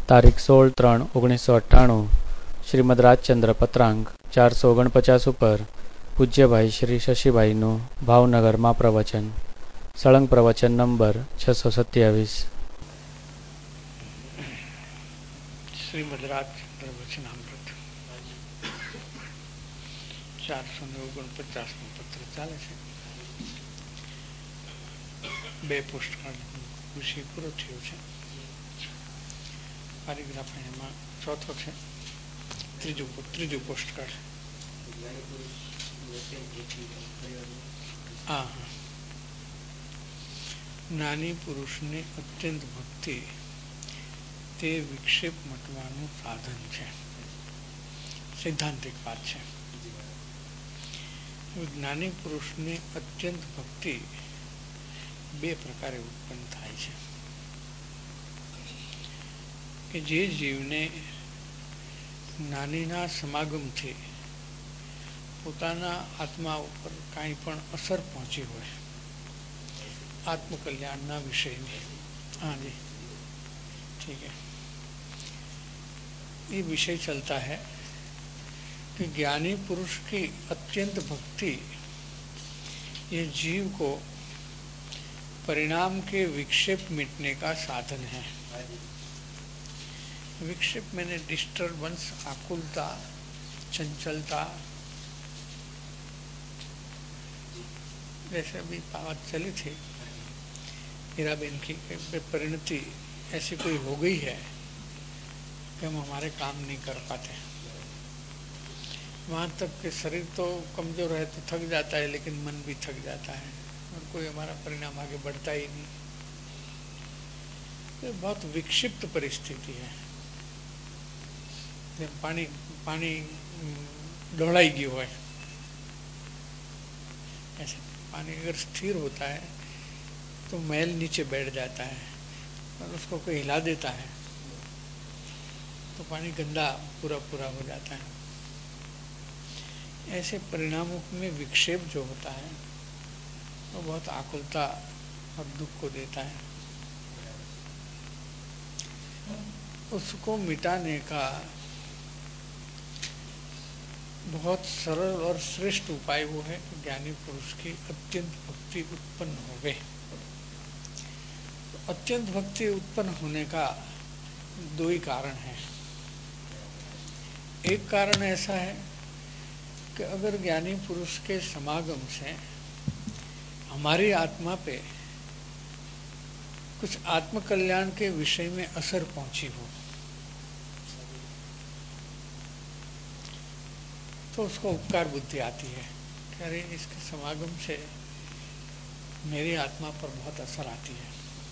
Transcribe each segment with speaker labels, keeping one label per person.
Speaker 1: તારીખ 16/3/1998 શ્રીમદ રાજચંદ્ર પત્રાંક 449 ઉપર પૂજ્યભાઈ શ્રી શશીભાઈનું ભાવનગરમાં પ્રવચન. સળંગ પ્રવચન નંબર 627.
Speaker 2: શ્રીમદ રાજચંદ્ર વચનામૃત 449 પત્ર ચાલે છે. 2 પોસ્ટકાર્ડ વિષય પૂરો થયો છે. પેરેગ્રાફ એમાં ચોથો છે. ત્રીજું પોસ્ટકાર્ડ. જ્ઞાની પુરુષની અત્યંત ભક્તિ તે વિક્ષેપ મટવાનું સાધન છે. સૈદ્ધાંતિક વાત છે. જ્ઞાની પુરુષની અત્યંત ભક્તિ 2 પ્રકારે ઉત્પન્ન થાય છે. કે જે જીવને જ્ઞાનીના સમાગમથી પોતાના આત્મા ઉપર કાંઈ પણ અસર પહોંચી હોય आत्मकल्याणना विषय में. हाँ जी, ठीक है. ये विषय चलता है कि ज्ञानी पुरुष की अत्यंत भक्ति ये जीव को परिणाम के विक्षेप मिटने का साधन है. विक्षेप मैंने डिस्टर्बेंस, आकुलता, चंचलता, जैसे अभी बात चली थी हीराबेन की परिणति ऐसी कोई हो गई है कि हम हमारे काम नहीं कर पाते. वहाँ तक कि शरीर तो कमजोर है तो थक जाता है, लेकिन मन भी थक जाता है और कोई हमारा परिणाम आगे बढ़ता ही नहीं. ये बहुत विक्षिप्त परिस्थिति है. जब पानी ढोलाई गयो है, ऐसे पानी अगर स्थिर होता है तो मैल नीचे बैठ जाता है और उसको कोई हिला देता है तो पानी गंदा पूरा हो जाता है. ऐसे परिणामों में विक्षेप जो होता है वो बहुत आकुलता और दुख को देता है. उसको मिटाने का बहुत सरल और श्रेष्ठ उपाय वो है कि ज्ञानी पुरुष की अत्यंत भक्ति उत्पन्न होवे. तो अत्यंत भक्ति उत्पन्न होने का 2 ही कारण है. एक कारण ऐसा है कि अगर ज्ञानी पुरुष के समागम से हमारी आत्मा पे कुछ आत्मकल्याण के विषय में असर पहुंची हो तो उसको उपकार बुद्धि आती है कि अरे इसके समागम से मेरी आत्मा पर बहुत असर आती है.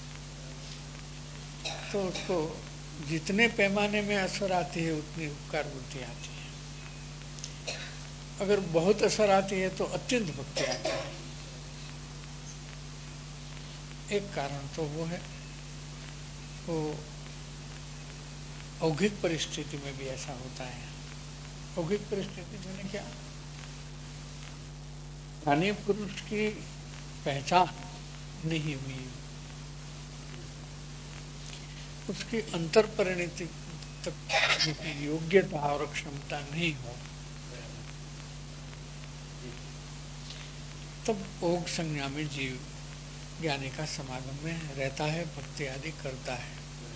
Speaker 2: तो उसको जितने पैमाने में असर आती है उतनी उपकार बुद्धि आती है. अगर बहुत असर आती है तो अत्यंत भक्ति आती है. एक कारण तो वो है. वो औगिक परिस्थिति में भी ऐसा होता है. औगिक परिस्थिति मैंने क्या, ज्ञानी पुरुष की पहचान नहीं हुई, उसकी अंतर परिणति तक योग्यता और क्षमता नहीं हो, तब ओग संज्ञा में जीव ज्ञानी का समागम में रहता है, भक्ति आदि करता है.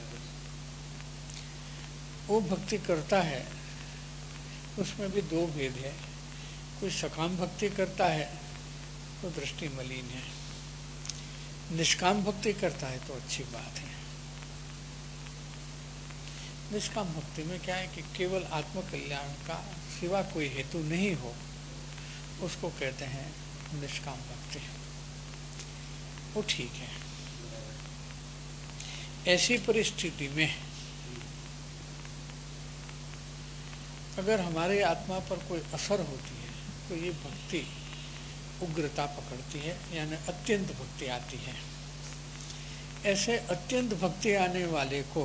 Speaker 2: वो भक्ति करता है उसमें भी 2 भेद है. कोई सकाम भक्ति करता है तो दृष्टि मलिन है, निष्काम भक्ति करता है तो अच्छी बात है. निष्काम भक्ति में क्या है कि केवल आत्मकल्याण का सिवा कोई हेतु नहीं हो, उसको कहते हैं निष्काम भक्ति. वो ठीक है. ऐसी परिस्थिति में अगर हमारे आत्मा पर कोई असर होती है तो ये भक्ति उग्रता पकड़ती है, यानी अत्यंत भक्ति आती है. ऐसे अत्यंत भक्ति आने वाले को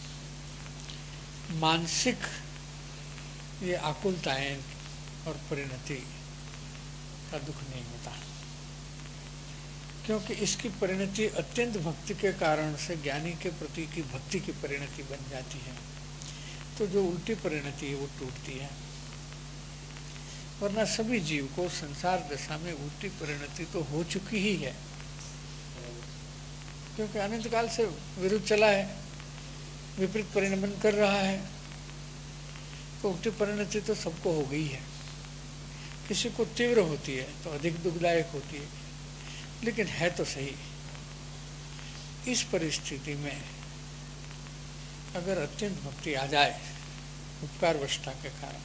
Speaker 2: मानसिक ये आकुलताएं और परिणति का दुख नहीं होता. क्योंकि इसकी परिणति अत्यंत भक्ति के कारण से ज्ञानी के प्रति की भक्ति की परिणति बन जाती है, तो जो उल्टी परिणति है वो टूटती है। वरना सभी जीव को संसार दशा में उल्टी परिणति तो हो चुकी ही है, क्योंकि अनंत काल से विरुद्ध चला है, विपरीत परिणमन कर रहा है, तो उल्टी परिणति तो सबको हो गई है। किसी को तीव्र होती है तो अधिक दुखदायक होती है, लेकिन है तो सही। इस परिस्थिति में अगर अत्यंत भक्ति आ जाए उपकारवशता के कारण,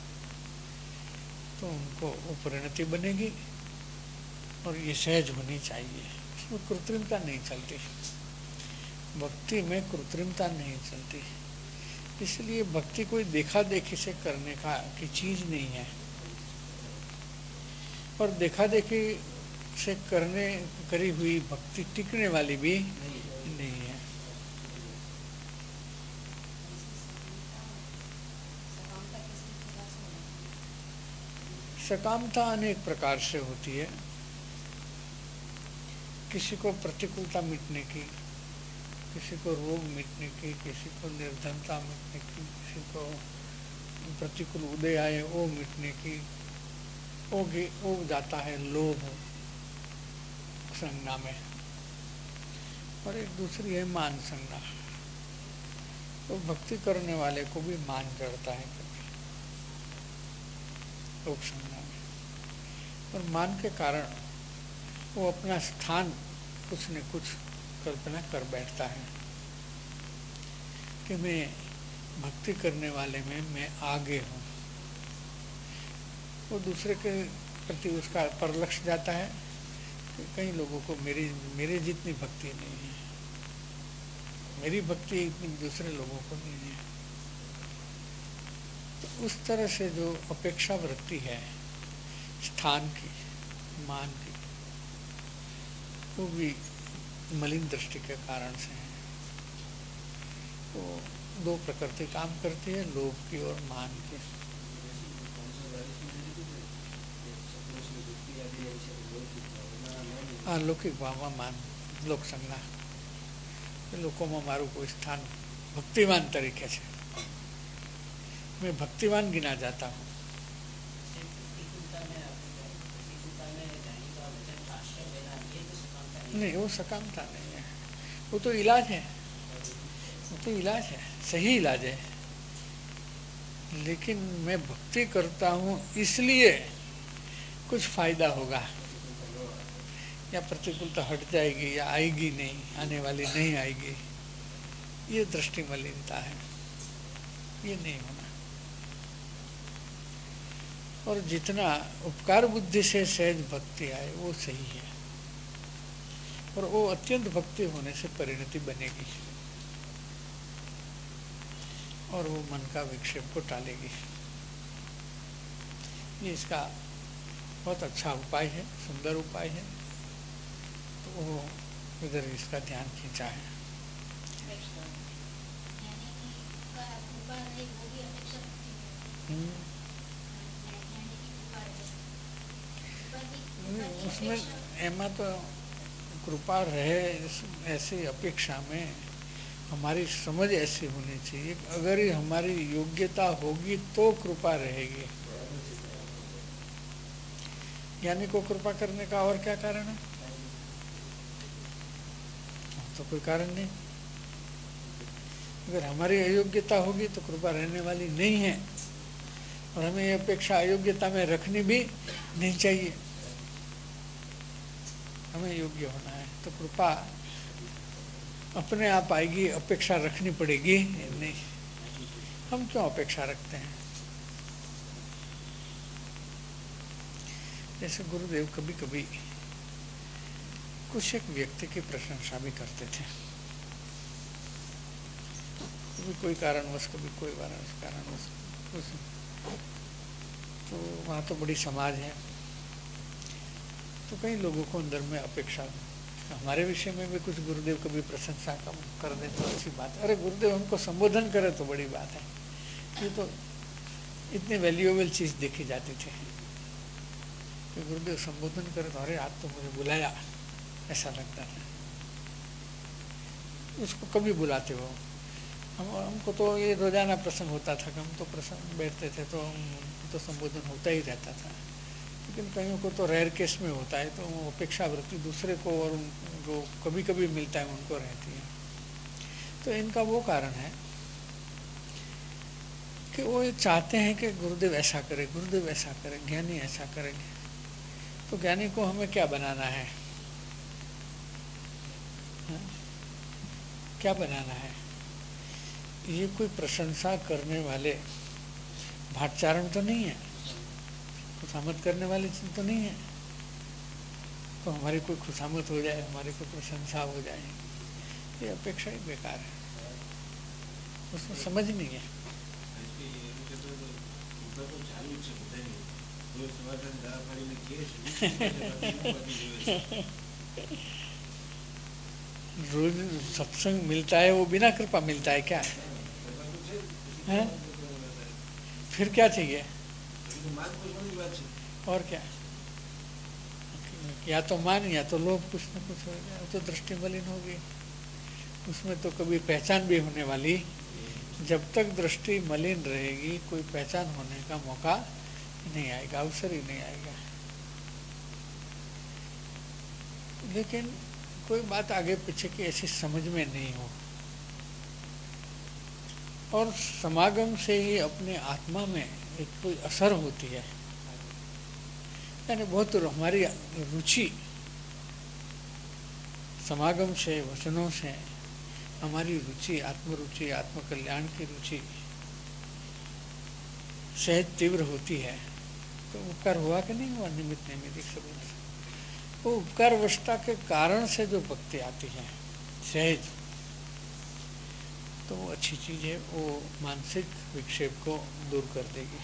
Speaker 2: तो उनको वो परिणति बनेगी, और ये सहज होनी चाहिए, इसमें कृत्रिमता नहीं चलती। भक्ति में कृत्रिमता नहीं चलती, इसलिए भक्ति कोई देखा देखी से करने का की चीज नहीं है, और देखा देखी से करी हुई भक्ति टिकने वाली भी नहीं है। सकामता अनेक प्रकार से होती है। किसी को प्रतिकूलता मिटने की, किसी को रोग मिटने की, किसी को निर्धनता मिटने की, किसी को प्रतिकूल उदय आए वो मिटने की, वो जाता है लोभ संज्ञा में, और एक दूसरी है मान संज्ञा। तो भक्ति करने वाले को भी मान चढ़ता है कभी लोभ संज्ञा में, और मान के कारण वो अपना स्थान कुछ न कुछ कल्पना कर बैठता है कि मैं भक्ति करने वाले में मैं आगे हूँ। वो दूसरे के प्रति उसका परलक्ष्य जाता है कि कई लोगों को मेरे जितनी भक्ति नहीं है, मेरी भक्ति इतनी दूसरे लोगों को नहीं है। तो उस तरह से जो अपेक्षा वृत्ति है स्थान की, मान की, वो भी मलिन दृष्टि के कारण से है। तो दो प्रकृति काम करती है, लोभ की और मान की। लौकिक भावમાં માન, લોક સંજ્ઞા, લોકોમાં મારું કોઈ સ્થાન ભક્તિવાન તરીકે છે, मैं भक्तिवान गिना जाता हूँ। नहीं, वो सकामता नहीं है, वो तो इलाज है, वो तो इलाज है, सही इलाज है। लेकिन मैं भक्ति करता हूँ इसलिए कुछ फायदा होगा, या प्रतिकूलता हट जाएगी या आएगी नहीं, आने वाली नहीं आएगी, ये दृष्टि मलिनता है, ये नहीं होना। और जितना उपकार बुद्धि से सहज भक्ति आए वो सही है, और वो अत्यंत भक्ति होने से परिणति बनेगी, और वो मन का विक्षेप को टालेगी। ये इसका बहुत अच्छा उपाय है, सुंदर उपाय है, तो वो इधर इसका ध्यान खींचा है। उसमें एमा तो कृपा रहे, ऐसी अपेक्षा में हमारी समझ ऐसी होनी चाहिए, अगर ही हमारी योग्यता होगी तो कृपा रहेगी। ज्ञानी को कृपा करने का और क्या कारण है? तो कोई कारण नहीं। अगर हमारी अयोग्यता होगी तो कृपा रहने वाली नहीं है, और हमें ये अपेक्षा अयोग्यता में रखनी भी नहीं चाहिए। हमें योग्य होना है तो कृपा अपने आप आएगी, अपेक्षा रखनी पड़ेगी नहीं। हम क्यों अपेक्षा रखते हैं? जैसे गुरुदेव कभी कभी कुछ एक व्यक्ति की प्रशंसा भी करते थे, कभी कोई कारणवश, कभी कोई कारणवश। तो वहाँ तो बड़ी समाज है, तो कई लोगों को अंदर में अपेक्षा, हमारे विषय में भी कुछ गुरुदेव कभी प्रशंसा कर दे तो अच्छी बात है, अरे गुरुदेव हमको संबोधन करे तो बड़ी बात है। ये तो इतनी वैल्यूएबल चीज देखी जाती थी कि गुरुदेव संबोधन करे तो अरे आज तो मुझे बुलाया, ऐसा लगता था। उसको कभी बुलाते हो, हमको तो ये रोजाना प्रसंग होता था कि हम तो प्रसंग बैठते थे तो हमको तो संबोधन होता ही रहता था, लेकिन कईयों को तो रेयर केस में होता है, तो अपेक्षा वृत्ति दूसरे को और जो कभी कभी मिलता है उनको रहती है। तो इनका वो कारण है कि वो ये चाहते हैं कि गुरुदेव ऐसा करे, गुरुदेव ऐसा करे, ज्ञानी ऐसा करेंगे। तो ज्ञानी को हमें क्या बनाना है? हाँ? क्या बनाना है? ये कोई प्रशंसा करने वाले भाटचारण तो नहीं है, खुशामद करने वाली चीज तो नहीं है। तो हमारी कोई खुशामद हो जाए, हमारी कोई प्रशंसा हो जाए, ये अपेक्षा ही बेकार है, उसमें समझ नहीं है। रोज सत्संग मिलता है, वो बिना कृपा मिलता है क्या है? फिर क्या चाहिए? और क्या? या तो मान या तो लोभ, कुछ न कुछ हो गया, तो दृष्टि मलिन होगी। उसमें तो कभी पहचान भी होने वाली, जब तक दृष्टि मलिन रहेगी कोई पहचान होने का मौका नहीं आएगा, अवसर ही नहीं आएगा। लेकिन कोई बात आगे पीछे की ऐसी समझ में नहीं हो, और समागम से ही अपने आत्मा में एक कोई असर होती है, यानी बहुत हमारी रुचि समागम से, वचनों से हमारी रुचि, आत्मरुचि, आत्मकल्याण की रुचि सहज तीव्र होती है। तो उपकार हुआ कि नहीं हुआ? निमित्त नैमित्तिक संबंध, वो उपकार अवस्था के कारण से जो भक्ति आती है सहज, तो वो अच्छी चीज है, वो मानसिक विक्षेप को दूर कर देगी।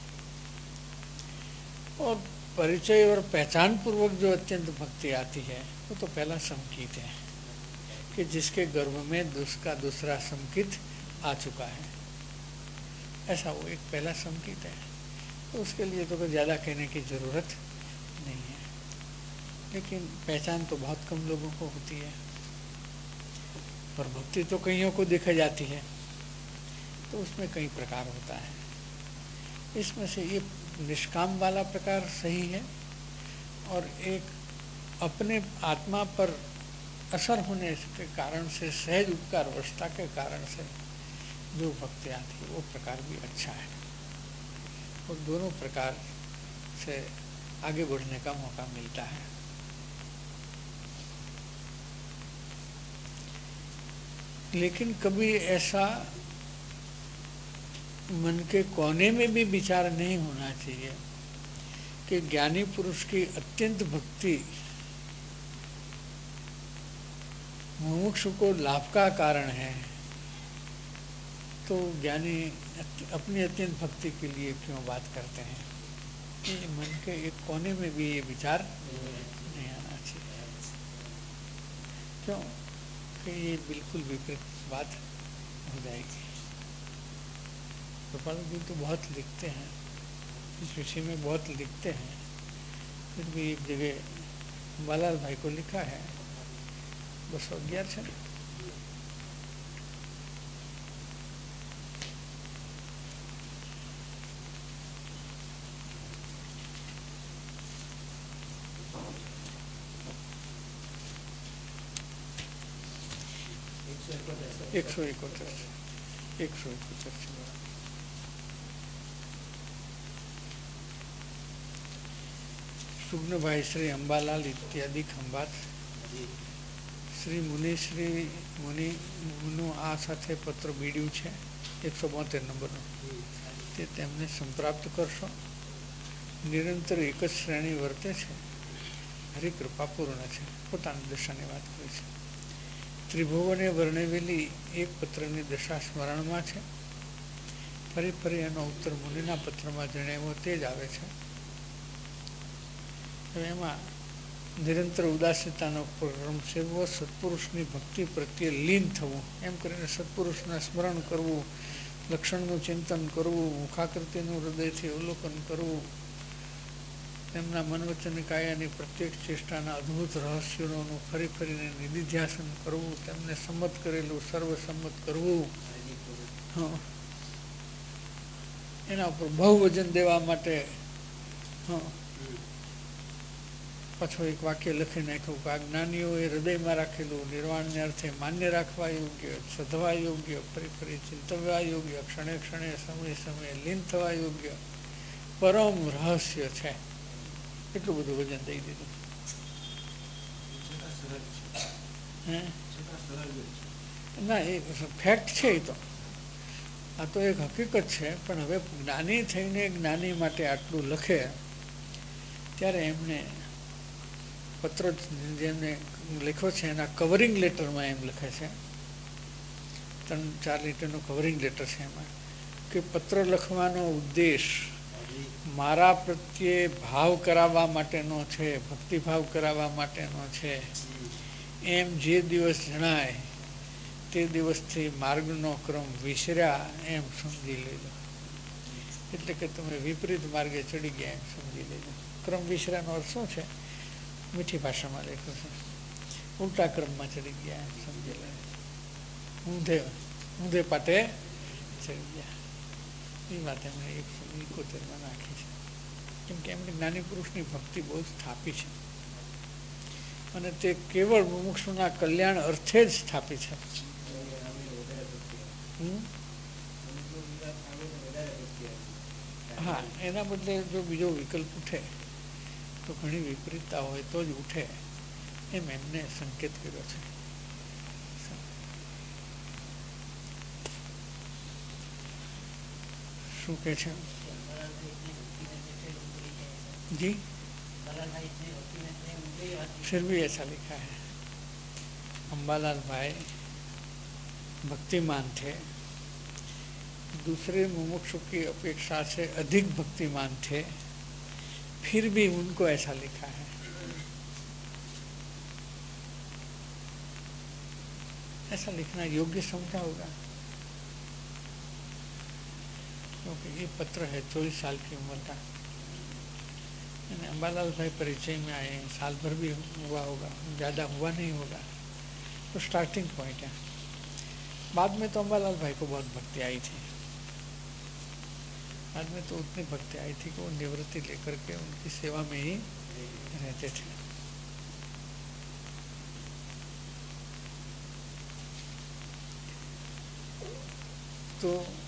Speaker 2: और परिचय और पहचान पूर्वक जो अत्यंत भक्ति आती है, वो तो पहला संकेत है कि जिसके गर्भ में उसका दूसरा संकेत आ चुका है, ऐसा वो एक पहला संकेत है। तो उसके लिए तो कोई ज़्यादा कहने की ज़रूरत नहीं है। लेकिन पहचान तो बहुत कम लोगों को होती है, और भक्ति तो कईयों को देखा जाती है, तो उसमें कई प्रकार होता है। इसमें से ये निष्काम वाला प्रकार सही है, और एक अपने आत्मा पर असर होने के कारण से, सहज उपकार अवस्था के कारण से जो भक्ति आती है, वो प्रकार भी अच्छा है, और दोनों प्रकार से आगे बढ़ने का मौका मिलता है। लेकिन कभी ऐसा मन के कोने में भी विचार नहीं होना चाहिए कि ज्ञानी पुरुष की अत्यंत भक्ति मुमुक्षु को लाभ का कारण है, तो ज्ञानी अपनी अत्यंत भक्ति के लिए क्यों बात करते हैं? ये मन के एक कोने में भी ये विचार नहीं आना चाहिए। क्यों? कि ये बिल्कुल विपरीत बात हो जाएगी। गोपाल जी तो बहुत लिखते हैं इस विषय में, बहुत लिखते हैं, फिर भी एक जगह बालाल भाई को लिखा है, बस 11 છે ને, એકસો એકોતેર सुग्न भाई श्री अंबालाल इत्यादि खंभात श्री मुनि નું આ સાથે પત્ર બીડ્યું છે 172 નંબરનો, તે તેમને સંપ્રાપ્ત કરશો। નિરંતર એક જ શ્રેણી વર્તે છે, હરિકૃપાપૂર્ણ છે, પોતાની દશાની વાત કરે છે। ત્રિભુવને વર્ણવેલી એક પત્રની દશા સ્મરણમાં છે, ફરી ફરી એનો ઉત્તર મુનિના પત્રમાં જણાવ્યો તે જ આવે છે। એમાં નિરંતર ઉદાસીતાનો ક્રમ સેવવો, સત્પુરુષની ભક્તિ પ્રત્યે લીન થવું, એમ કરીને સત્પુરુષના સ્મરણ કરવું, લક્ષણનું ચિંતન કરવું, મુખાકૃતિનું હૃદયથી અવલોકન કરવું, તેમના મન વચન કાયાની પ્રત્યેક ચેષ્ટાના અદ્ભુત રહસ્યોનું ફરી ફરીને નિધિધ્યાસન કરવું, તેમને સંમત કરેલું સર્વસંમત કરવું, એના ઉપર બહુ વજન દેવા માટે પાછો એક વાક્ય લખી નાખ્યું કે આ જ્ઞાનીઓએ હૃદયમાં રાખેલું નિર્વાણને અર્થે માન્ય રાખવા યોગ્ય, સધવા યોગ્ય, ફરી ફરી ચિંતવવા યોગ્ય, ક્ષણે ક્ષણે સમયે સમયે લીન થવા યોગ્ય પરમ રહસ્ય છે. એટલું બધું વજન દઈ દીધું. ના, એ ફેક્ટ છે. એ તો આ તો એક હકીકત છે. પણ હવે જ્ઞાની થઈને જ્ઞાની માટે આટલું લખે ત્યારે એમને પત્ર જેમને લખ્યો છે એના કવરિંગ લેટરમાં એમ લખે છે, 3-4 લીટરનો કવરિંગ લેટર છે એમાં, કે પત્ર લખવાનો ઉદ્દેશ મારા પ્રત્યે ભાવ કરાવવા માટેનો છે, ભક્તિભાવ કરાવવા માટેનો છે. એમ જે દિવસ જણાય તે દિવસથી માર્ગનો ક્રમ વિસર્યા એમ સમજી લેજો. એટલે કે તમે વિપરીત માર્ગે ચડી ગયા એમ સમજી લેજો. ક્રમ વિસર્યાનો અર્થ શું છે? મીઠી ભાષામાં લખ્યું છે, ઉલટા ક્રમમાં ચડી ગયા એમ સમજી લેજો. ઊંધે પાટે ચડી ગયા. એ વાત એમણે 171માં નાખી છે. કેમ કે એમની જ્ઞાની પુરુષની ભક્તિ બહુ સ્થાપી છે અને તે કેવળ મુમુક્ષુના કલ્યાણ અર્થે જ સ્થાપી છે. હા, એના બદલે જો બીજો વિકલ્પ ઉઠે તો ઘણી વિપરીતતા હોય તો જ ઉઠે એમ એમને સંકેત કર્યો છે. શું કે છે? जी, फिर भी ऐसा लिखा है, अम्बालाल भाई भक्तिमान थे, दूसरे मुमुक्षु की अपेक्षा से अधिक भक्तिमान थे, फिर भी उनको ऐसा लिखा है. ऐसा लिखना योग्य समझा होगा, क्योंकि ये पत्र है 24 साल की उम्र का. अम्बालाल भाई परिचय में आए, साल भर भी हुआ होगा, ज़्यादा हुआ नहीं होगा, तो स्टार्टिंग पॉइंट है. बाद में तो अम्बालाल भाई को बहुत भक्ति आई थी. बाद में तो उतनी भक्ति आई थी कि वो निवृत्ति लेकर के उनकी सेवा में ही रहते थे. तो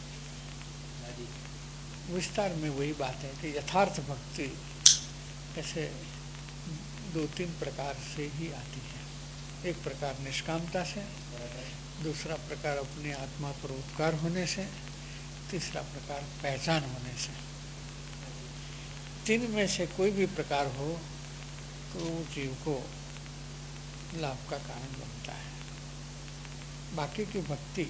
Speaker 2: विस्तार में वही बात है कि यथार्थ भक्ति ऐसे 2-3 प्रकार से ही आती है. एक प्रकार निष्कामता से, दूसरा प्रकार अपनी आत्मा पर उपकार होने से, तीसरा प्रकार पहचान होने से. 3 में से कोई भी प्रकार हो तो जीव को लाभ का कारण बनता है. बाकी की भक्ति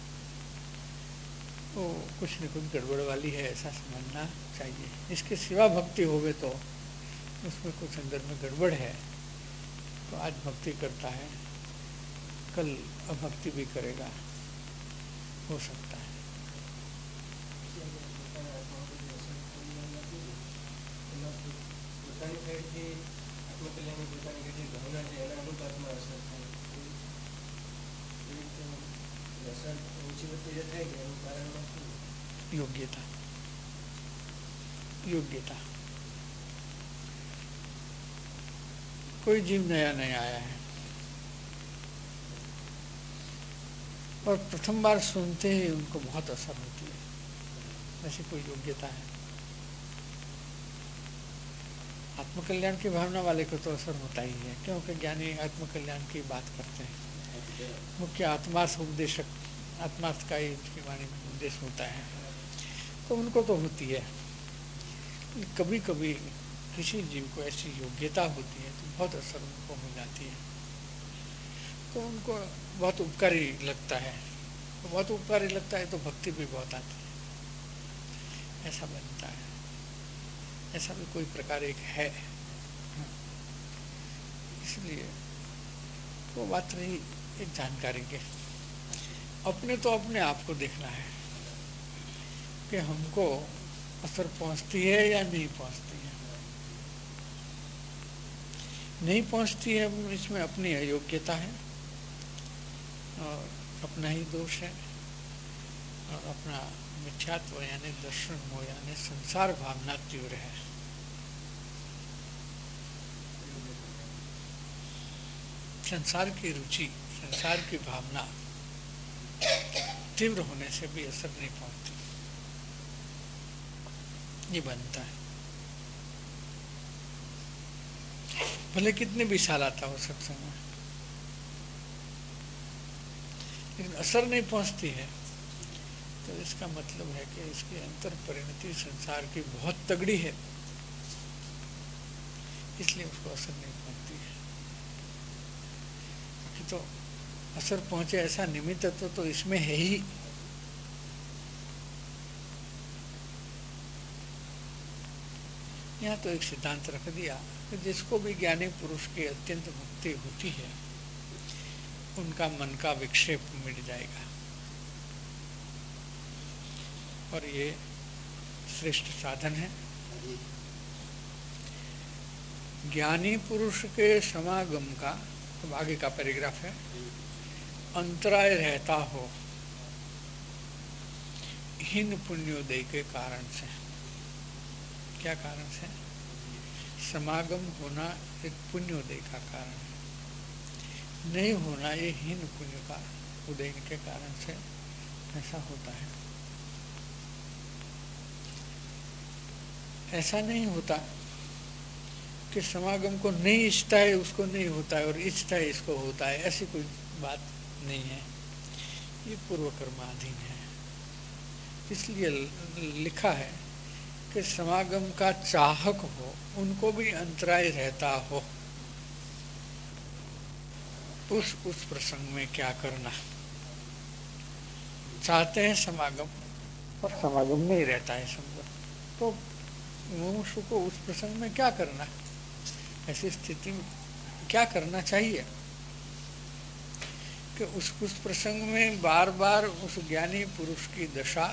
Speaker 2: वो कुछ न कुछ गड़बड़ वाली है ऐसा समझना चाहिए. इसके सिवा भक्ति होवे तो उसमें कुछ अंदर में गड़बड़ है, तो आज भक्ति करता है, कल अभक्ति भी करेगा, हो सकता है. योग्यता, योग्यता. कोई जीव नया नया आया है और प्रथम बार सुनते ही उनको बहुत असर होती है, ऐसी कोई योग्यता है. आत्मकल्याण की भावना वाले को तो असर होता ही है, क्योंकि ज्ञानी आत्मकल्याण की बात करते हैं. मुख्य आत्मार्थ उपदेशक, आत्मार्थ का ही उनकी वाणी में उद्देश्य होता है, तो उनको तो होती है. कभी कभी किसी जीव को ऐसी योग्यता होती है तो बहुत असर उनको हो जाती है, तो उनको बहुत उपकारी लगता है. तो बहुत उपकारी लगता है तो भक्ति भी बहुत आती है, ऐसा बनता है. ऐसा भी कोई प्रकार एक है. इसलिए वो बात रही एक जानकारी के. अपने तो अपने आप को देखना है कि हमको असर पहुंचती है या नहीं पहुंचती है. नहीं पहुंचती है, इसमें अपनी अयोग्यता है और अपना ही दोष है और अपना मिथ्यात्व यानी दर्शन मोह यानी संसार भावना तीव्र है। संसार की रुचि, संसार की भावना तीव्र होने से भी असर नहीं पहुंचती, ये बनता है। भले कितने भी साल आता हो सत्संग में, लेकिन असर नहीं पहुंचती है, तो इसका मतलब है कि इसकी अंतर परिणति संसार की बहुत तगड़ी है, इसलिए उसको असर नहीं पहुंचती है। बाकी तो असर पहुंचे ऐसा निमित्त तो इसमें है ही। यहाँ तो एक सिद्धांत रख दिया कि जिसको भी ज्ञानी पुरुष की अत्यंत भक्ति होती है, उनका मन का विक्षेप मिट जाएगा और ये श्रेष्ठ साधन है। ज्ञानी पुरुष के समागम का, तो आगे का पैराग्राफ है, अंतराय रहता हो हीन पुण्योदय के कारण से। क्या कारण से? समागम होना एक पुण्योदय का कारण है, नहीं होना ये हीन पुण्य का उदय के कारण से ऐसा होता है। ऐसा नहीं होता कि समागम को नहीं इच्छता है उसको नहीं होता है और इच्छता है इसको होता है, ऐसी कोई बात नहीं है। ये पूर्व कर्माधीन है। इसलिए लिखा है कि समागम का चाहक हो उनको भी अंतराय रहता हो, उस प्रसंग में क्या करना। चाहते हैं समागम और समागम नहीं रहता है समझो, तो मुमुक्षु को उस प्रसंग में क्या करना, ऐसी स्थिति में क्या करना चाहिए कि उस प्रसंग में बार बार उस ज्ञानी पुरुष की दशा,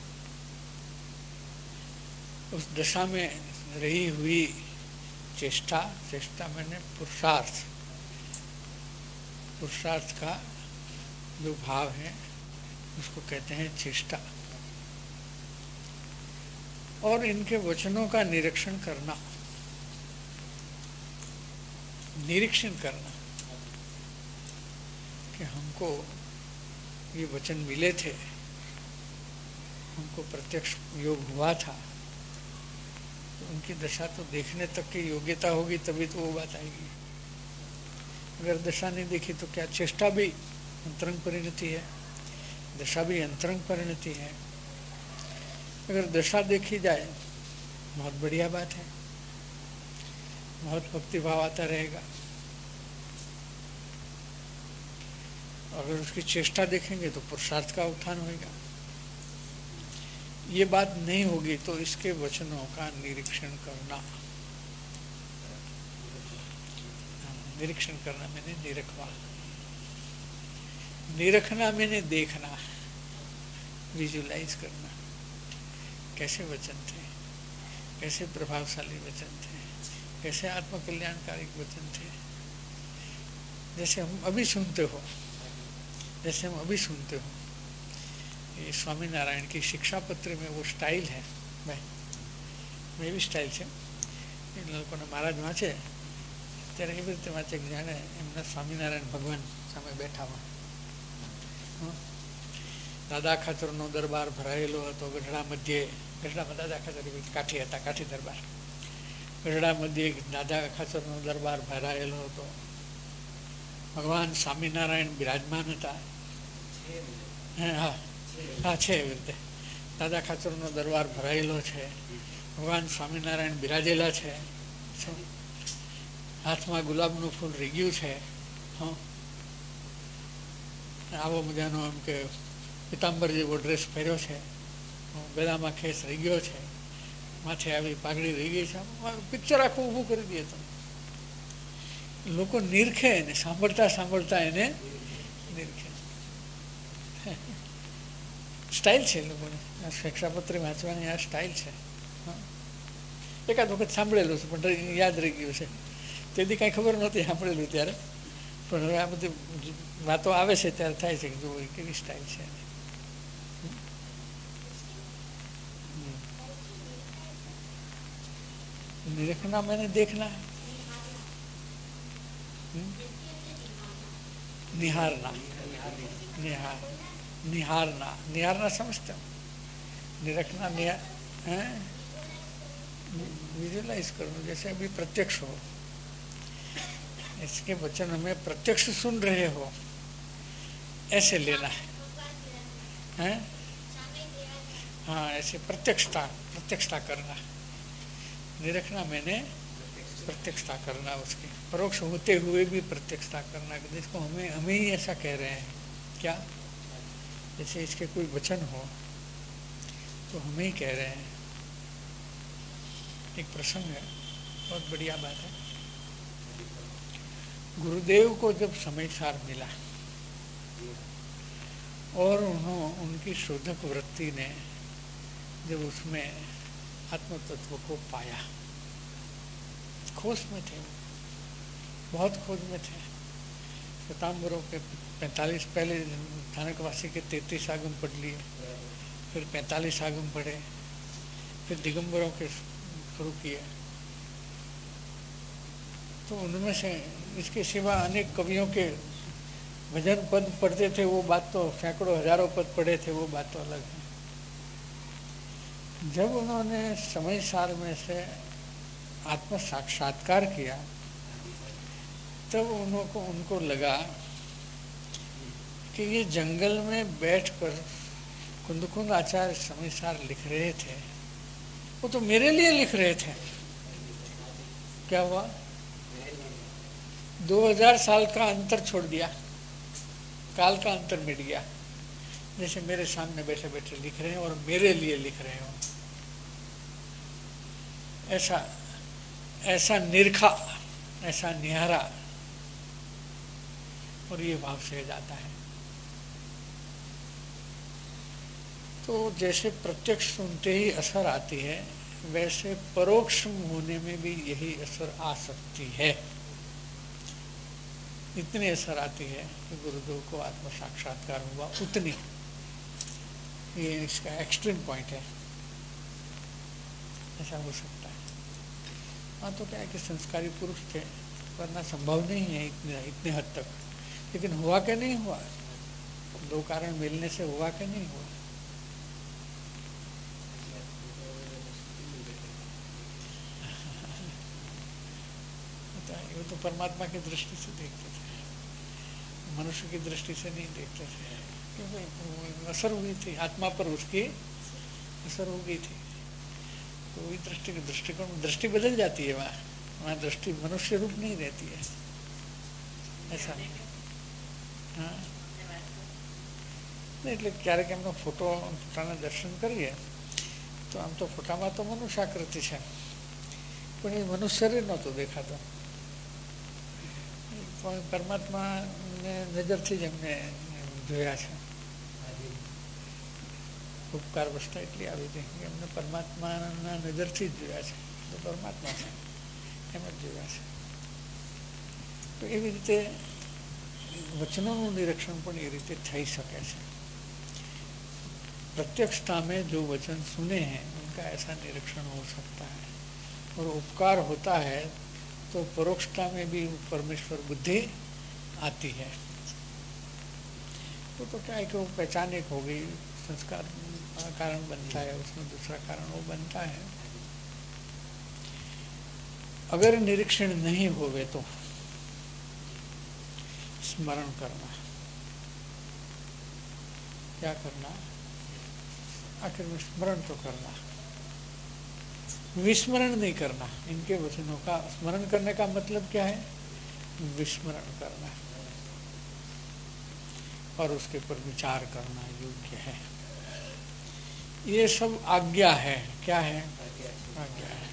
Speaker 2: उस दशा में रही हुई चेष्टा, चेष्टा मैंने पुरुषार्थ, पुरुषार्थ का जो भाव है उसको कहते हैं चेष्टा, और इनके वचनों का निरीक्षण करना, निरीक्षण करना कि हमको ये वचन मिले थे, हमको प्रत्यक्ष योग हुआ था, तो उनकी दशा तो देखने तक की योग्यता होगी तभी तो वो बात आएगी। अगर दशा नहीं देखी तो क्या चेष्टा भी अंतरंग परिणति है, दशा भी अंतरंग परिणति है। अगर दशा देखी जाए बहुत बढ़िया बात है, बहुत भक्ति भाव आता रहेगा। अगर उसकी चेष्टा देखेंगे तो पुरुषार्थ का उत्थान होगा। ये बात नहीं होगी तो इसके वचनों का निरीक्षण करना, निरीक्षण करना मैंने निरखवा, निरखना मैंने देखना, विजुलाइज करना, कैसे वचन थे, कैसे प्रभावशाली वचन थे, कैसे आत्मकल्याणकारी वचन थे। जैसे हम अभी सुनते हो, जैसे हम अभी सुनते हो, ये स्वामीनारायण की शिक्षा पत्र में वो स्टाइल है, मैं भी स्टाइल છે એ લોકોને મહારાજ વાંચે ત્યારે એવી રીતે વાંચે કે જાણે એમના સ્વામિનારાયણ ભગવાન સામે બેઠા હોય। દાદા ખાચરનો દરબાર ભરાયેલો હતો ગઢડા મધ્યે, ગઢડામાં દાદા ખાચર કાઠી હતા, કાઠી દરબાર, ગઢડા મધ્યે દાદા ખાચરનો દરબાર ભરાયેલો હતો, ભગવાન સ્વામિનારાયણ બિરાજમાન હતા। હા હા છે એવી રીતે દાદા ખાચરનો દરબાર ભરાયેલો છે, ભગવાન સ્વામિનારાયણ બિરાજેલા છે, હાથમાં ગુલાબનું ફૂલ રીગ્યું છે, આવો મજાનો એમ કે પિતાંબર જેવો ડ્રેસ પહેર્યો છે, ગળામાં ખેસ રીગ્યો છે, માથે આવી પાઘડી રીગી છે, પિક્ચર આખું ઊભું કરી દે તમે। લોકો નિરખે એને, સાંભળતા સાંભળતા એને નિરખે। સ્ટાઇલ છે લોકોને, આ શિક્ષાપત્ર વાંચવાની આ સ્ટાઇલ છે। એકાદ વખત સાંભળેલું છે પણ યાદ રહી ગયું છે, તેથી કાંઈ ખબર નહોતી સાંભળેલું ત્યારે, પણ હવે આ બધી વાતો આવે છે ત્યારે થાય છે કે જો એ કેવી સ્ટાઇલ છે. निरखना मैंने देखना है, निहारना, निहारना, निहारना समझते हो? निरखना विजुअलाइज करो, जैसे अभी प्रत्यक्ष हो, इसके वचन हमें प्रत्यक्ष सुन रहे हो ऐसे लेना है, हाँ ऐसे प्रत्यक्षता करना. निरखना मैंने प्रत्यक्षता करना, उसकी परोक्ष होते हुए भी प्रत्यक्षता करना, कि जिसको हमें ही ऐसा कह रहे हैं. क्या? जैसे इसके कोई वचन हो तो हमें ही कह रहे हैं. एक प्रसंग है, बहुत बढ़िया बात है. गुरुदेव को जब समाचार मिला और उनकी शोधक वृत्ति ने जब उसमें आत्म तत्व को पाया, खोज में थे, बहुत खोज में थे. श्वेतांबरों के 45 पहले स्थानकवासी के 33 आगम पढ़ लिए, फिर 45 आगम पढ़े, फिर दिगंबरों के शुरू किए. तो उनमें से इसके सिवा अनेक कवियों के भजन पद पढ़ते थे, वो बात तो सैकड़ों हजारों पद पढ़े थे, वो बात तो अलग है. जब उन्होंने समय सार में से आत्म साक्षात्कार किया तब उनको लगा कि ये जंगल में बैठकर कुंदकुंद आचार्य समय सार लिख रहे थे, वो तो मेरे लिए लिख रहे थे. क्या हुआ? 2000 साल का अंतर छोड़ दिया, काल का अंतर मिट गया. जैसे मेरे सामने बैठे बैठे लिख रहे हैं और मेरे लिए लिख रहे हो, ऐसा निरखा, ऐसा निहारा और ये भाव से जाता है. तो जैसे प्रत्यक्ष सुनते ही असर आती है, वैसे परोक्ष होने में भी यही असर आ सकती है. इतनी असर आती है कि गुरुदेव को आत्म साक्षात्कार हुआ, उतनी. ये इसका एक्सट्रीम पॉइंट है, ऐसा हो सकता है. हाँ तो क्या है कि संस्कारी पुरुष थे, करना संभव नहीं है इतने हद तक, लेकिन हुआ कि नहीं हुआ? दो कारण मिलने से हुआ कि नहीं हुआ? वो तो परमात्मा की दृष्टि से देखते थे, मनुष्य की दृष्टि से नहीं देखते थे, क्योंकि असर हुई थी आत्मा पर, उसकी असर हो गई थी. तो वही दृष्टिकोण, दृष्टि बदल जाती है. वहाँ दृष्टि मनुष्य रूप नहीं रहती है, ऐसा. हाँ नहीं, એટલે ક્યારેક એમનો ફોટાના દર્શન કરીએ તો આમ તો ફોટામાં તો મનુષ્ય આકૃતિ છે, પણ એ મનુષ્ય શરીર નહોતું દેખાતો. પરમાત્માને નજરથી જ એમને જોયા છે. ઉપકાર અવસ્થા એટલી આવી હતી કે એમને પરમાત્માના નજરથી જ જોયા છે, તો પરમાત્મા છે એમ જ જોયા છે. તો એવી રીતે વચનોનું નિરીક્ષણ પણ એ રીતે થઈ શકે છે. प्रत्यक्षता में जो वचन सुने हैं उनका ऐसा निरीक्षण हो सकता है. और उपकार होता है तो परोक्षता में भी परमेश्वर बुद्धि आती है. तो क्या है कि वो पहचान एक हो गई, संस्कार कारण बनता है, उसमें दूसरा कारण वो बनता है. अगर निरीक्षण नहीं होवे तो स्मरण करना. क्या करना? आखिर में स्मरण तो करना, विस्मरण नहीं करना. इनके वचनों का स्मरण करने का मतलब क्या है? विस्मरण करना और उसके ऊपर विचार करना योग्य है. ये सब आज्ञा है. क्या है? आज्ञा है.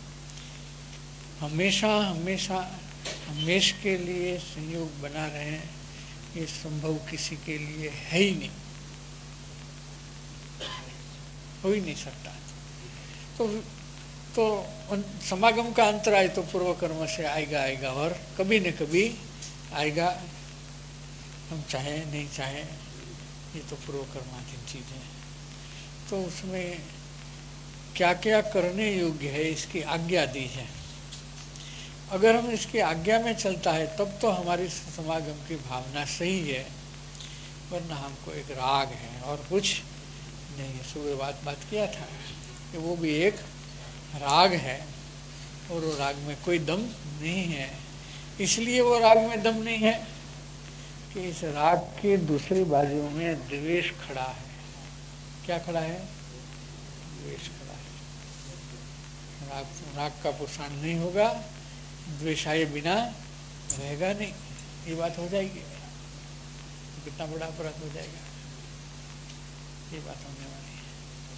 Speaker 2: हमेशा हमेशा हमेश के लिए संयोग बना रहे, ये संभव किसी के लिए है ही नहीं, हो ही नहीं सकता. तो तो समागम का अंतराय तो पूर्व कर्म से आएगा आएगा और कभी न कभी आएगा, हम चाहें नहीं चाहें, ये तो पूर्व कर्माधीन चीज है। तो उसमें क्या क्या करने योग्य है इसकी आज्ञा दी है। अगर हम इसकी आज्ञा में चलता है तब तो हमारी समागम की भावना सही है, वरना हमको एक राग है और कुछ नहीं है। सुबह बात किया था कि वो भी एक राग है और वो राग में कोई दम नहीं है। इसलिए वो राग में दम नहीं है कि इस राग की दूसरी बाजू में द्वेष खड़ा है। क्या खड़ा है? द्वेष खड़ा है। राग का पोषण नहीं होगा, द्वेषाए बिना रहेगा नहीं। ये बात हो जाएगी तो कितना बड़ा अपराध हो जाएगा। ये बात होने वाली है।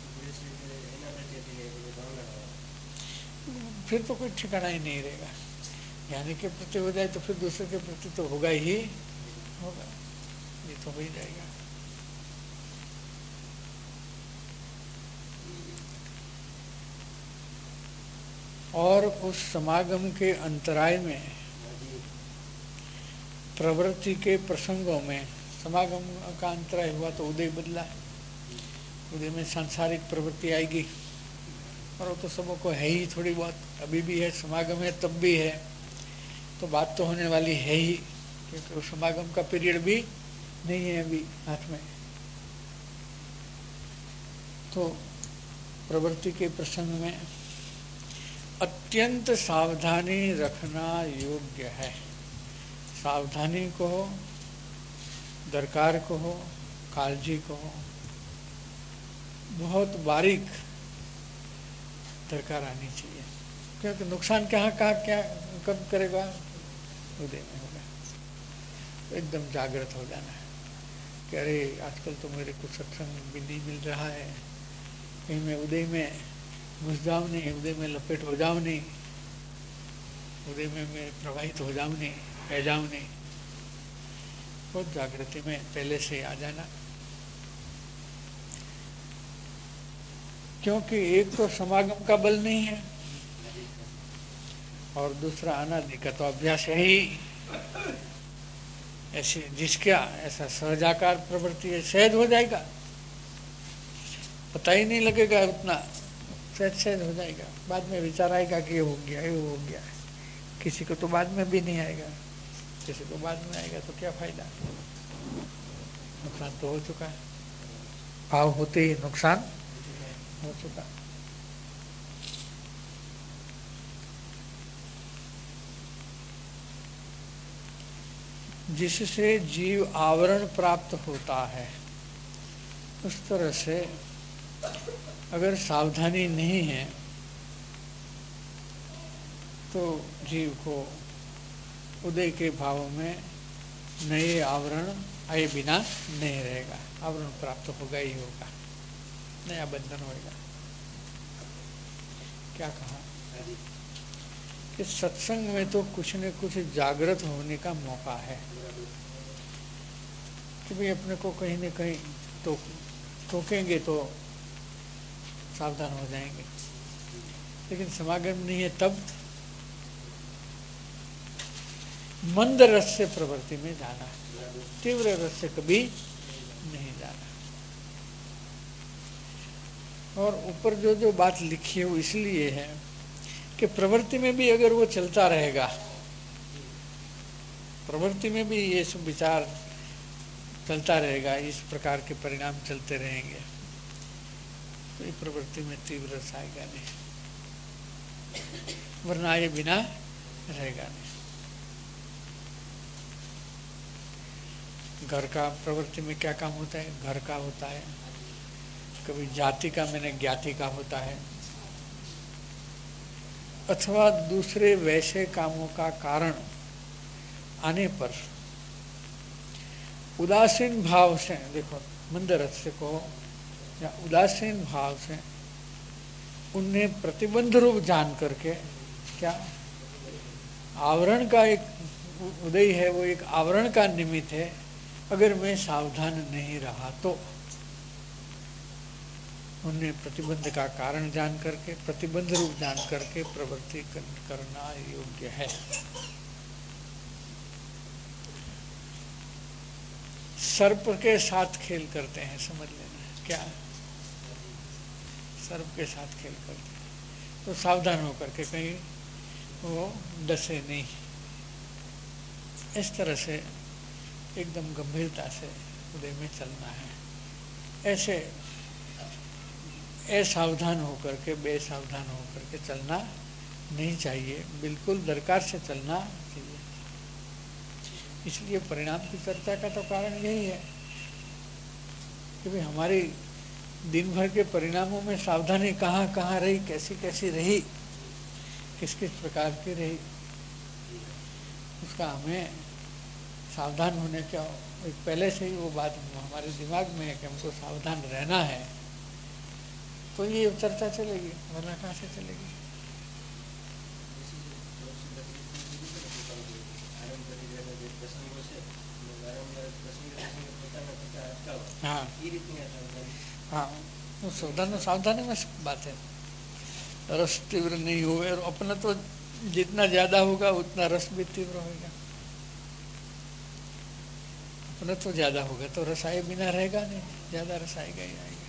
Speaker 2: फिर तो कोई ठिकाना ही नहीं रहेगा। ज्ञानी के प्रति हो जाए तो फिर दूसरे के प्रति तो होगा ही होगा, ये तो हो ही जाएगा। और उस समागम के अंतराय में प्रवृत्ति के प्रसंगों में, समागम का अंतराय हुआ तो उदय बदला, उदय में सांसारिक प्रवृत्ति आएगी और वो तो सबको है ही थोड़ी बहुत, अभी भी है, समागम है तब भी है, तो बात तो होने वाली है ही, क्योंकि उस समागम का पीरियड भी नहीं है अभी हाथ में। तो प्रवृत्ति के प्रसंग में अत्यंत सावधानी रखना योग्य है। सावधानी को हो, दरकार को हो, कालजी को हो, बहुत बारीक दरकार आनी चाहिए, क्योंकि नुकसान कहाँ क्या कब करेगा? उदय में होगा। तो एकदम जागृत हो जाना है कि अरे आजकल तो मेरे को सत्संग भी नहीं मिल रहा है, कहीं मैं उदय में घुस जाऊँ नहीं, उदय में लपेट हो जाऊँ नहीं, उदय में मैं प्रवाहित हो जाऊँ नहीं, बह जाऊँ नहीं। बहुत जागृति में पहले से आ जाना, क्योंकि एक तो समागम का बल नहीं है और दूसरा अनादि का तो अभ्यास है ही। ऐसे जिसका ऐसा सहजाकार प्रवृत्ति है, सहज हो जाएगा, पता ही नहीं लगेगा, उतना सहज हो जाएगा। बाद में विचार आएगा कि ये हो गया, ये हो गया। किसी को तो बाद में भी नहीं आएगा, किसी को बाद में आएगा तो क्या फायदा, नुकसान तो हो चुका है। भाव होते ही नुकसान हो चुका। जिससे जीव आवरण प्राप्त होता है, उस तरह से अगर सावधानी नहीं है तो जीव को उदय के भाव में नए आवरण आए बिना नहीं रहेगा। आवरण प्राप्त होगा ही होगा, नया बंधन होगा। क्या कहा कि सत्संग में तो कुछ न कुछ जागृत होने का मौका है कि भाई अपने को कहीं न कहीं टोकेंगे तो सावधान हो जाएंगे। लेकिन समागम नहीं है तब मंद रस से प्रवृत्ति में जाना, तीव्र रस से कभी नहीं जाना। और ऊपर जो बात लिखी है वो इसलिए है कि प्रवृत्ति में भी अगर वो चलता रहेगा, प्रवृत्ति में भी ये सब विचार चलता रहेगा, इस प्रकार के परिणाम चलते रहेंगे, तो ये प्रवृत्ति में तीव्र रस आएगा नहीं, वरना ये बिना रहेगा नहीं। घर का प्रवृत्ति में क्या काम होता है? घर का होता है, कभी जाति का मैंने ज्ञाति का होता है, अथवा दूसरे वैसे कामों का कारण आने पर उदासीन भाव से, देखो मंद रस को या उदासीन भाव से उन्हें प्रतिबंध रूप जान करके, क्या आवरण का एक उदय है, वो एक आवरण का निमित्त है। अगर मैं सावधान नहीं रहा तो उन्हें प्रतिबंध का कारण जान करके, प्रतिबंध रूप जान करके प्रवृत्ति करना योग्य है। सर्प के साथ खेल करते हैं, समझ लेना। क्या? सर्प के साथ खेल करते हैं तो सावधान होकर के कहीं वो डसे नहीं। इस तरह से एकदम गंभीरता से उदय में चलना है। ऐसे असावधान होकर के, बेसावधान होकर के चलना नहीं चाहिए, बिल्कुल दरकार से चलना चाहिए। इसलिए परिणाम की चर्चा का तो कारण यही है कि भाई हमारी दिन भर के परिणामों में सावधानी कहाँ कहाँ रही, कैसी कैसी रही, किस किस प्रकार की रही, उसका हमें सावधान होने का पहले से ही वो बात हमारे दिमाग में है कि हमको सावधान रहना है, तो ये चर्चा चलेगी, वरना कहाँ से चलेगी। हाँ हाँ, तो सावधानी में बात है। रस तीव्र नहीं हुए, और अपना तो जितना ज्यादा होगा उतना रस भी तीव्र होगा। अपना तो ज्यादा होगा तो रस आए बिना रहेगा नहीं, ज्यादा रस आएगा ही आएगा।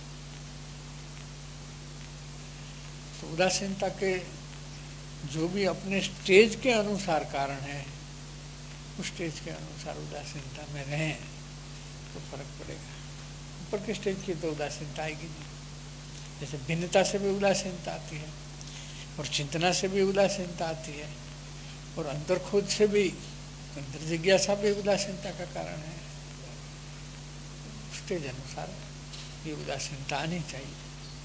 Speaker 2: तो उदासीनता के जो भी अपने स्टेज के अनुसार कारण है, उस स्टेज के अनुसार उदासीनता में रहें तो फर्क पड़ेगा। ऊपर के स्टेज की तो उदासीनता आएगी नहीं। जैसे भिन्नता से भी उदासीनता आती है, और चिंतना से भी उदासीनता आती है, और अंतर खोज से भी, अंतर जिज्ञासा भी उदासीनता का कारण है। स्टेज अनुसार ये उदासीनता आनी चाहिए।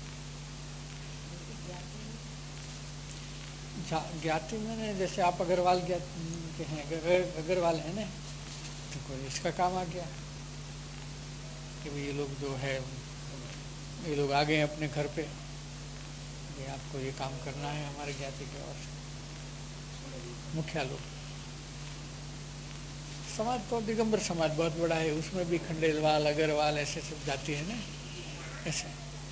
Speaker 2: ज्ञाति में जैसे आप अग्रवाल के हैं, अग्रवाल है ना, तो कोई इसका काम आ गया कि ये लोग जो है, ये लोग आ गए अपने घर पे, ये आपको ये काम करना है हमारे ज्ञाति के ओर से। मुखिया लोग, समाज तो दिगंबर समाज बहुत बड़ा है, उसमें भी खंडेलवाल, अग्रवाल ऐसे सब जाती है ना, ऐसे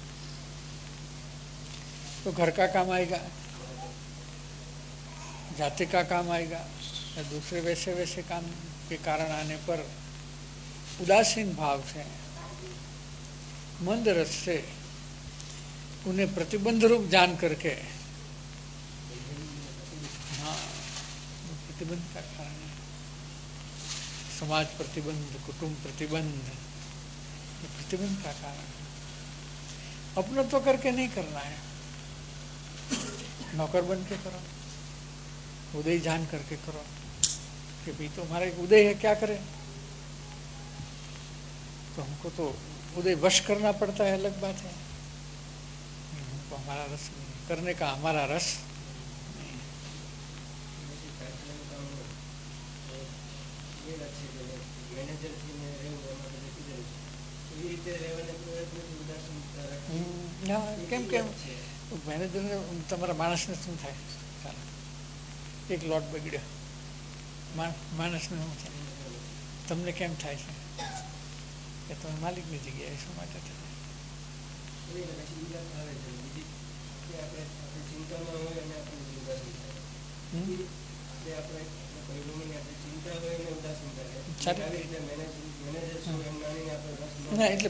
Speaker 2: तो घर का काम आएगा, जाति का काम आएगा, या दूसरे वैसे वैसे काम के कारण आने पर उदासीन भाव से, मंद रस से उन्हें प्रतिबंध रूप जान करके, हाँ, प्रतिबंध का कारण है। समाज प्रतिबंध, कुटुंब प्रतिबंध, ये प्रतिबंध का कारण है। अपना तो करके नहीं करना है, नौकर बन के करो, उदय जान करके करो कि भाई तो हमारा एक उदय है, क्या करें। तो हमको तो उदय वश करना पड़ता है, अलग बात है। हमको हमारा रस नहीं, करने का हमारा रस नहीं। કેમ કેમ મેનેજર ને તમારા માણસને શું થાય? એક લોટ બગડ્યો, માણસને શું થાય? તમને કેમ થાય છે? કે તમે માલિકની જગ્યાએ શું માટે થાય? ના એટલે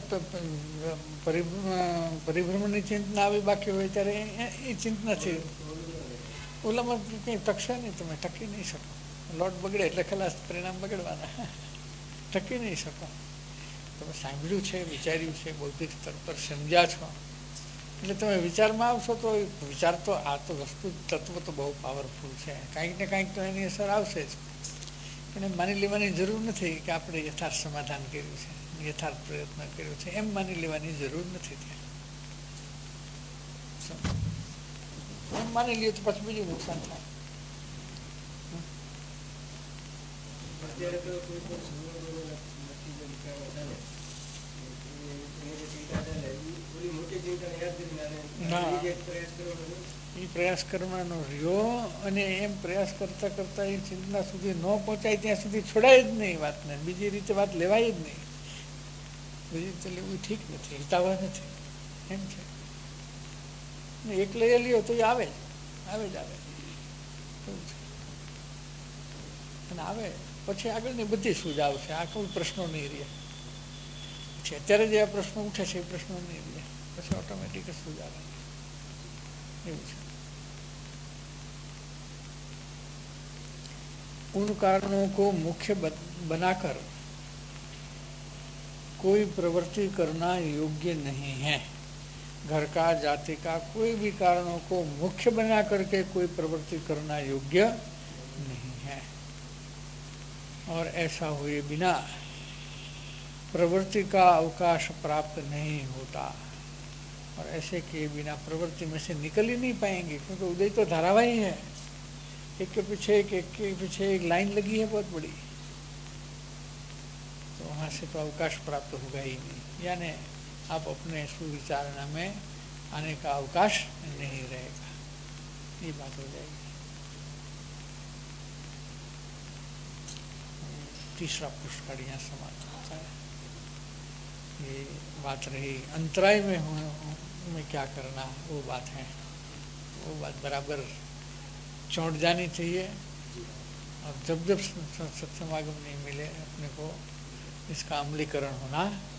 Speaker 2: પરિભ્રમણની ચિંતા આવી બાકી હોય ત્યારે એ ચિંતા નથી. ઓલામાં કંઈ ટકશે નહીં, તમે ટકી નહીં શકો. લોટ બગડે એટલે ખલાસ, પરિણામ બગડવાના, ટકી નહીં શકો. તમે સાંભળ્યું છે, વિચાર્યું છે, બૌદ્ધિક સ્તર પર સમજ્યા છો, એટલે તમે વિચારમાં આવશો તો વિચાર તો આ તો વસ્તુ તત્વ તો બહુ પાવરફુલ છે, કાંઈક ને કાંઈક તો એની અસર આવશે જ. એને માની લેવાની જરૂર નથી કે આપણે યથાર્થ સમાધાન કર્યું છે, યથાર્થ પ્રયત્ન કર્યો છે, એમ માની લેવાની જરૂર નથી. ત્યાં એમ માની લઈએ તો પછી બીજું નુકસાન થાય. એ પ્રયાસ કરવાનો રહ્યો, અને એમ પ્રયાસ કરતા કરતા એ ચિંતા સુધી ન પહોંચાય ત્યાં સુધી છોડાય જ નહીં વાતને. બીજી રીતે વાત લેવાય જ નહીં. બીજી રીતે લેવું ઠીક નથી, હિતાવહ નથી. એમ છે એક લઈ લ્યો તો એ આવે જ આવે અને આવે પછી આગળની બધી સૂઝ આવશે. આ કોઈ પ્રશ્નો નહીં રહે. પછી અત્યારે જે આ પ્રશ્નો ઉઠે છે એ પ્રશ્નો નહીં રહે, પછી ઓટોમેટિક સૂઝ આવે એવું છે. उन कारणों को मुख्य बनाकर कोई प्रवृत्ति करना योग्य नहीं है. घर का, जाति का, कोई भी कारणों को मुख्य बना करके कोई प्रवृत्ति करना योग्य नहीं है. और ऐसा हुए बिना प्रवृत्ति का अवकाश प्राप्त नहीं होता. और ऐसे किए बिना प्रवृत्ति में से निकल ही नहीं पाएंगे, क्योंकि उदय तो धारावाही है. एक के पीछे एक लाइन लगी है बहुत बड़ी, तो वहाँ से तो अवकाश प्राप्त होगा ही नहीं. यानी आप अपने सुविचारणा में आने का अवकाश नहीं रहेगा, ये बात हो जाएगी. तीसरा पुष्कर यहाँ समाप्त होता है. ये बात रही अंतराय में क्या करना, वो बात है. वो बात बराबर चौंट जानी चाहिए. और जब जब सत्समागम नहीं मिले अपने को इसका अमलीकरण होना